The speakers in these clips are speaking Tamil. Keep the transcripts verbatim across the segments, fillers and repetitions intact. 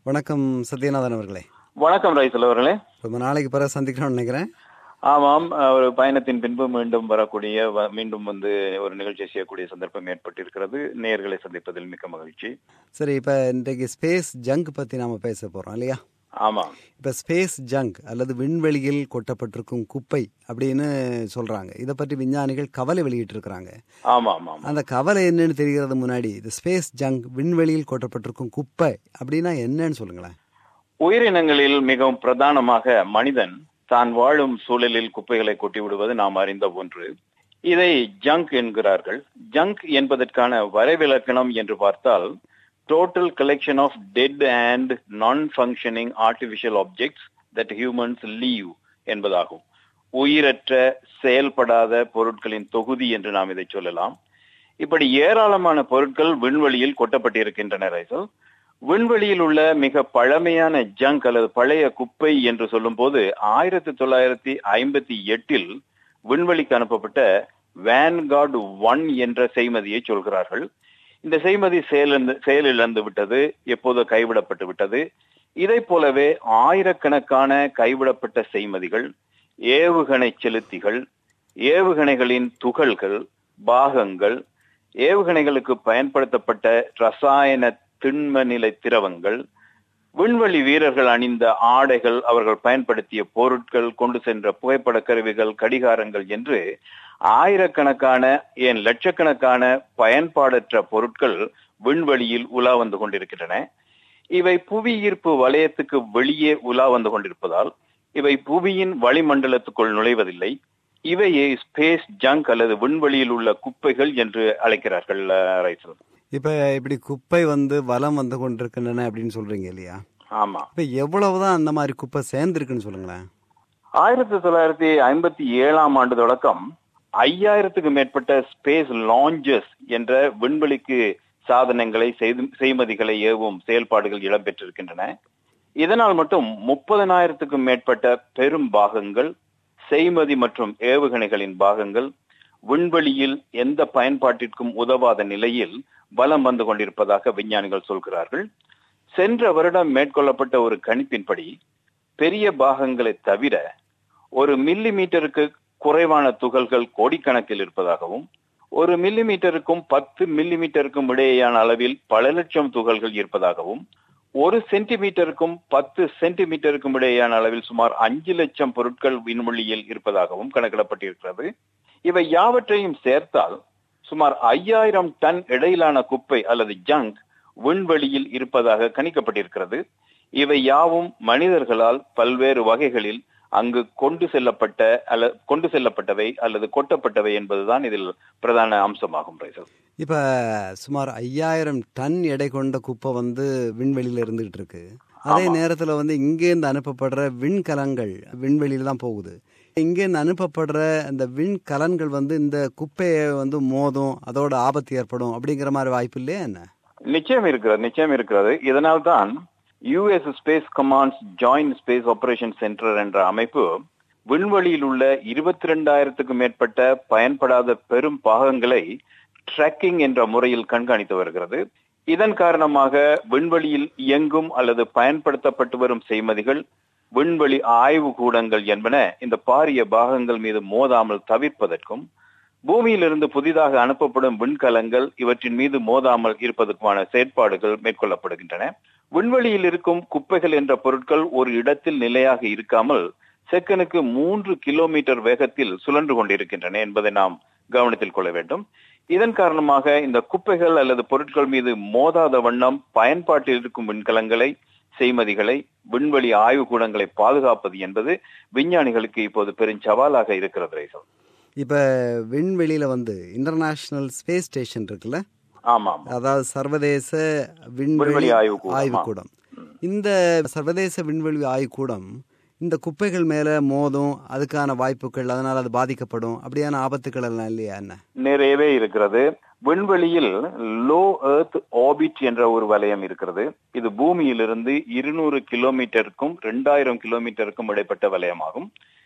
வணக்கம் சத்யநாதன் அவர்களே. வணக்கம் ரைசல் அவர்களே. ரொம்ப நாளைக்கு பிறகு சந்திக்கணும்னு நினைக்கிறேன். ஆமாம், ஒரு பயணத்தின் பின்பு மீண்டும் வரக்கூடிய மீண்டும் வந்து ஒரு நிகழ்ச்சி செய்யக்கூடிய சந்தர்ப்பம் ஏற்பட்டிருக்கிறது. நேயர்களை சந்திப்பதில் மிக்க மகிழ்ச்சி. சரி, இப்ப இன்றைக்கு ஸ்பேஸ் ஜங்க் பத்தி நாம பேச போறோம் இல்லையா? ஆமா. இப்ப ஸ்பேஸ் ஜங்க் அல்லது விண்வெளியில் கொட்டப்பட்டிருக்கும் குப்பை அப்படின்னு சொல்றாங்க. இதை பற்றி விஞ்ஞானிகள் கவலை வெளியிட்டு இருக்கிறாங்க. ஆமா ஆமா. அந்த கவலை என்னன்னு தெரிகிறது முன்னாடி இது ஸ்பேஸ் ஜங்க் விண்வெளியில் கொட்டப்பட்டிருக்கும் குப்பை அப்படின்னா என்னன்னு சொல்லுங்களேன். உயிரினங்களில் மிகவும் பிரதானமாக மனிதன் தான் வாழும் சூழலில் குப்பைகளை கொட்டி விடுவது நாம் அறிந்த ஒன்று. இதை ஜங்க் என்கிறார்கள். ஜங்க் என்பதற்கான வரைவிலக்கணம் என்று பார்த்தால் total collection of dead and non-functioning artificial objects that humans leave என்பதாகும். உயிரற்ற செயல்படாத பொருட்களின் தொகுதி என்று நாம் இதை சொல்லலாம். இப்படி ஏராளமான பொருட்கள் விண்வெளியில் கொட்டப்பட்டிருக்கின்றன ரைசல். விண்வெளியில் உள்ள மிக பழமையான ஜங்க் அல்லது பழைய குப்பை என்று சொல்லும் போது ஆயிரத்தி தொள்ளாயிரத்தி ஐம்பத்தி எட்டில் விண்வெளிக்கு அனுப்பப்பட்ட வேன்கார்டு ஒன் என்ற செய்மதியை சொல்கிறார்கள். இந்த செய்மதி செயலிழந்து செயலிழந்து விட்டது, எப்போதோ கைவிடப்பட்டு விட்டது. இதை போலவே ஆயிரக்கணக்கான கைவிடப்பட்ட செய்மதிகள், ஏவுகணை செலுத்திகள், ஏவுகணைகளின் துகள்கள், பாகங்கள், ஏவுகணைகளுக்கு பயன்படுத்தப்பட்ட ரசாயன திண்ம நிலை திரவங்கள், விண்வெளி வீரர்கள் அணிந்த ஆடைகள், அவர்கள் பயன்படுத்திய பொருட்கள், கொண்டு சென்ற புகைப்பட கருவிகள், கடிகாரங்கள் என்று ஆயிரக்கணக்கான ஏன் லட்சக்கணக்கான பயன்பாடற்ற பொருட்கள் விண்வெளியில் உலா வந்து கொண்டிருக்கின்றன. இவை புவி ஈர்ப்பு வலயத்துக்கு வெளியே உலா வந்து கொண்டிருப்பதால் இவை புவியின் வளிமண்டலத்துக்குள் நுழைவதில்லை. இவையே ஸ்பேஸ் ஜங்க் அல்லது விண்வெளியில் உள்ள குப்பைகள் என்று அழைக்கிறார்கள் ரைசல். இப்ப இப்படி குப்பை வந்து வலம் வந்து கொண்டிருக்கின்றன அப்படின்னு சொல்றீங்க இல்லையா? ஆமா. இப்ப எவ்வளவுதான் அந்த மாதிரி குப்பை சேர்ந்திருக்குன்னு சொல்லுங்களேன். ஆயிரத்தி தொள்ளாயிரத்தி ஐம்பத்தி ஏழாம் ஆண்டு தொடக்கம் ஐயாயிரத்துக்கு மேற்பட்ட ஸ்பேஸ் லான்ச்சஸ் என்ற விண்வெளிக்கு சாதனங்களை செய்மதிகளை ஏவும் செயல்பாடுகள் இடம்பெற்றிருக்கின்றன. இதனால் மட்டும் முப்பதனாயிரத்துக்கும் மேற்பட்ட பெரும் பாகங்கள், செய்மதி மற்றும் ஏவுகணைகளின் பாகங்கள் விண்வெளியில் எந்த பயன்பாட்டிற்கும் உதவாத நிலையில் வலம் வந்து கொண்டிருப்பதாக விஞ்ஞானிகள் சொல்கிறார்கள். சென்ற வருடம் மேற்கொள்ளப்பட்ட ஒரு கணிப்பின்படி பெரிய பாகங்களை தவிர ஒரு மில்லி மீட்டருக்கு குறைவான துகள்கள் கோடிக்கணக்கில் இருப்பதாகவும், ஒரு மில்லி மீட்டருக்கும் பத்து மில்லி மீட்டருக்கும் இடையேயான அளவில் பல லட்சம் துகள்கள் இருப்பதாகவும், ஒரு சென்டிமீட்டருக்கும் பத்து சென்டிமீட்டருக்கும் இடையேயான அளவில் சுமார் அஞ்சு லட்சம் பொருட்கள் விண்வெளியில் இருப்பதாகவும் கணக்கிடப்பட்டிருக்கிறது. இவை யாவற்றையும் சேர்த்தால் சுமார் ஐயாயிரம் டன் இடையிலான குப்பை அல்லது ஜங்க் விண்வெளியில் இருப்பதாக கணிக்கப்பட்டிருக்கிறது. இவை யாவும் மனிதர்களால் பல்வேறு வகைகளில் அங்கு கொண்டு செல்லப்பட்ட அல்ல கொண்டு செல்லப்பட்டவை அல்லது கொட்டப்பட்டவை என்பதுதான் இதில் பிரதான அம்சமாகும். இப்ப சுமார் ஐயாயிரம் டன் எடை கொண்ட குப்பை வந்து விண்வெளியில இருந்துகிட்டு இருக்கு. அதே நேரத்துல வந்து இங்கேருந்து அனுப்பப்படுற விண்கலங்கள் விண்வெளியில தான் போகுது. இங்கேருந்து அனுப்பப்படுற அந்த விண்கலன்கள் வந்து இந்த குப்பையை வந்து மோதும், அதோட ஆபத்து ஏற்படும் அப்படிங்கிற மாதிரி வாய்ப்பு இல்லையா என்ன? நிச்சயம் இருக்கிறது, நிச்சயம் இருக்கிறது. இதனால் தான் US Space Commands Joint Space Operation Center என்ற அமைப்பு விண்வெளியில் உள்ள இருபத்தி ரெண்டாயிரத்துக்கும் மேற்பட்ட பயன்படாத பெரும் பாகங்களை ட்ராக்கிங் என்ற முறையில் கண்காணித்து வருகிறது. இதன் காரணமாக விண்வெளியில் இயங்கும் அல்லது பயன்படுத்தப்பட்டு வரும் செய்மதிகள், விண்வெளி ஆய்வு கூடங்கள் என்பன இந்த பாரிய பாகங்கள் மீது மோதாமல் தவிர்ப்பதற்கும், பூமியிலிருந்து புதிதாக அனுப்பப்படும் விண்கலங்கள் இவற்றின் மீது மோதாமல் இருப்பதற்கான செயற்பாடுகள் மேற்கொள்ளப்படுகின்றன. விண்வெளியில் இருக்கும் குப்பைகள் என்ற பொருட்கள் ஒரு இடத்தில் நிலையாக இருக்காமல் செகனுக்கு மூன்று கிலோமீட்டர் வேகத்தில் சுழன்று கொண்டிருக்கின்றன என்பதை நாம் கவனத்தில் கொள்ள வேண்டும். இதன் காரணமாக இந்த குப்பைகள் அல்லது பொருட்கள் மீது மோதாத வண்ணம் பயன்பாட்டில் இருக்கும் விண்கலங்களை, செய்மதிகளை, விண்வெளி ஆய்வு கூடங்களை பாதுகாப்பது என்பது விஞ்ஞானிகளுக்கு இப்போது பெரும் சவாலாக இருக்கிறது ரைசல். இப்ப விண்வெளியில வந்து இன்டர்நேஷனல் ஸ்பேஸ் ஸ்டேஷன் இருக்குல்ல? ஆமா, அதாவது சர்வதேச விண்வெளி ஆய்வு கூடம். இந்த சர்வதேச விண்வெளி ஆய்வு கூடம் இந்த குப்பைகள் மேல மோதும், அதுக்கான வாய்ப்புகள், அதனால அது பாதிக்கப்படும், அப்படியான ஆபத்துக்கள் எல்லாம் இல்லையா என்ன? நிறையவே இருக்கிறது. விண்வெளியில் லோ எர்த் ஆர்பிட் என்ற ஒரு வலயம் இருக்கிறது. இது பூமியிலிருந்து இருநூறு கிலோமீட்டருக்கும் இரண்டாயிரம் கிலோமீட்டருக்கும் இடைப்பட்ட வலயமாகும்.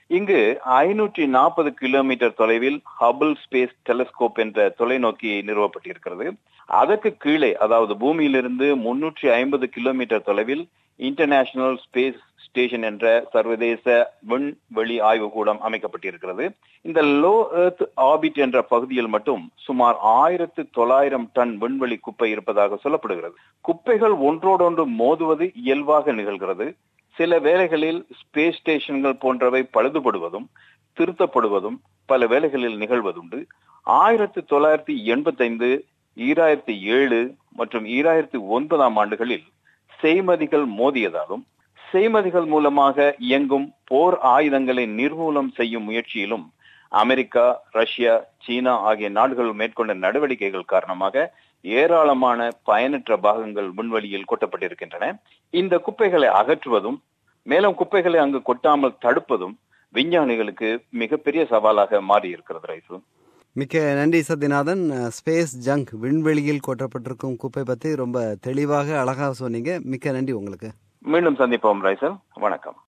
இங்கு ஐநூற்றி நாற்பது கிலோமீட்டர் தொலைவில் ஹபிள் ஸ்பேஸ் டெலிஸ்கோப் என்ற தொலைநோக்கி நிறுவப்பட்டிருக்கிறது. அதற்கு கீழே, அதாவது பூமியிலிருந்து முன்னூற்றி ஐம்பது கிலோமீட்டர் தொலைவில் இன்டர்நேஷனல் ஸ்பேஸ் ஸ்டேஷன் என்ற சர்வதேச விண்வெளி ஆய்வு கூடம் அமைக்கப்பட்டிருக்கிறது. இந்த லோ எர்த் ஆர்பிட் என்ற பகுதியில் மட்டும் சுமார் ஆயிரத்து தொள்ளாயிரம் டன் விண்வெளி குப்பை இருப்பதாக சொல்லப்படுகிறது. குப்பைகள் ஒன்றோடொன்று மோதுவது இயல்பாக நிகழ்கிறது. சில வேளைகளில் ஸ்பேஸ் ஸ்டேஷன்கள் போன்றவை பழுதுபடுவதும் திருத்தப்படுவதும் பல வேளைகளில் நிகழ்வதுண்டு. ஆயிரத்தி தொள்ளாயிரத்தி எண்பத்தி ஐந்து ஈராயிரத்தி ஏழு மற்றும் ஈராயிரத்தி ஒன்பதாம் ஆண்டுகளில் செய்மதிகள் மோதியதாலும் செய்மதிகள் மூலமாக இயங்கும் போர் ஆயுதங்களை நிர்மூலம் செய்யும் முயற்சியிலும் அமெரிக்கா, ரஷ்யா, சீனா ஆகிய நாடுகள் மேற்கொண்ட நடவடிக்கைகள் காரணமாக ஏராளமான பயனற்ற பாகங்கள் விண்வெளியில் கொட்டப்பட்டிருக்கின்றன. இந்த குப்பைகளை அகற்றுவதும் மேலும் குப்பைகளை அங்கு கொட்டாமல் தடுப்பதும் விஞ்ஞானிகளுக்கு மிகப்பெரிய சவாலாக மாறி இருக்கிறது. ரைசு, மிக்க நன்றி சத்யநாதன். ஸ்பேஸ் ஜங்க், விண்வெளியில் கொட்டப்பட்டிருக்கும் குப்பை பற்றி ரொம்ப தெளிவாக அழகாக சொன்னீங்க. மிக்க நன்றி உங்களுக்கு. மீண்டும் சந்திப்போம் ரைசல். வணக்கம்.